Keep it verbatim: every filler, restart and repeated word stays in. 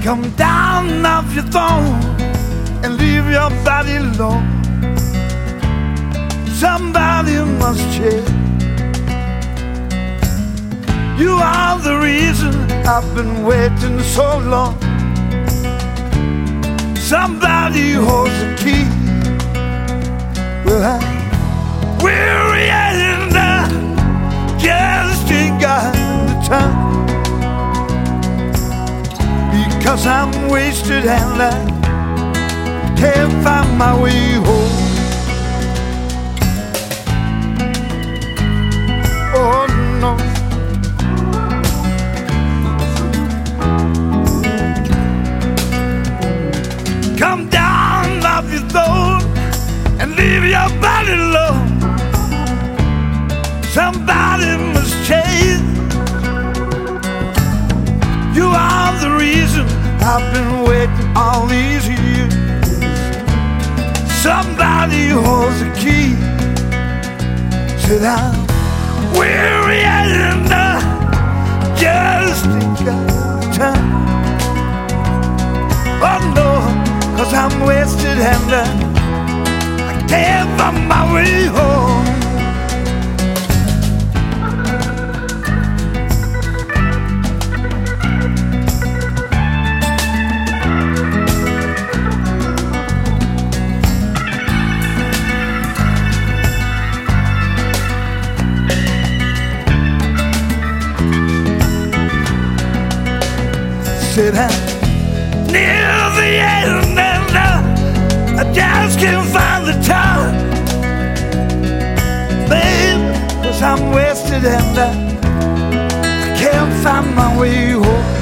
Come down off your throne and leave your body alone. Somebody must change. You are the reason I've been waiting so long. Somebody holds the key. Well, I'm weary and I just ain't got the time, because I'm wasted and I can't find my way home. Oh no. Come down off your throne and leave your body alone. Somebody must change. You are the reason I've been waiting all these years. Somebody holds the key. Said I'm weary and I just ain't got time. Oh no, 'cause I'm wasted and uh, I can't find my way home. Said I'm near the end and uh, I just can't find the time, babe, 'cause I'm wasted and uh, I can't find my way home.